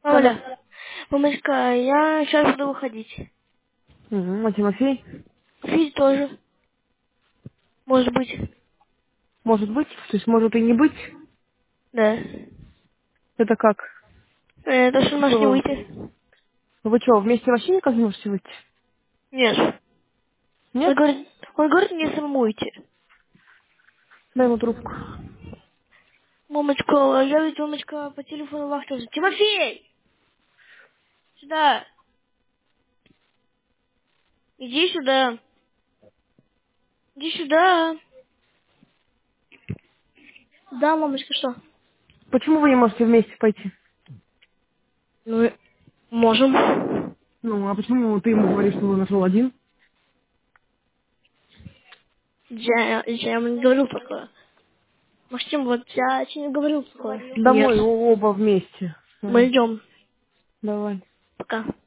Да-да. Оля, мамочка, я сейчас буду выходить. А Тимофей? Физ тоже, может быть. Может быть? То есть может и не быть? Да. Это как? То, что Что нас не вы, выйти. вы что, вместе вообще никак не можете выйти? Нет. Нет? Он говорит мне самому идти. Дай ему трубку. Мамочка, я ведь, мамочка, по телефону вахту. Тимофей! Сюда. Иди сюда. Иди сюда. Да, мамочка, что? Почему вы не можете вместе пойти? Ну, можем. Ну, а почему ты ему говоришь, что вы нашел один? Я ему не говорил такое. Максим, вот я тебе не говорил такое. Нет. Домой оба вместе. Мы идем. Давай. Пока.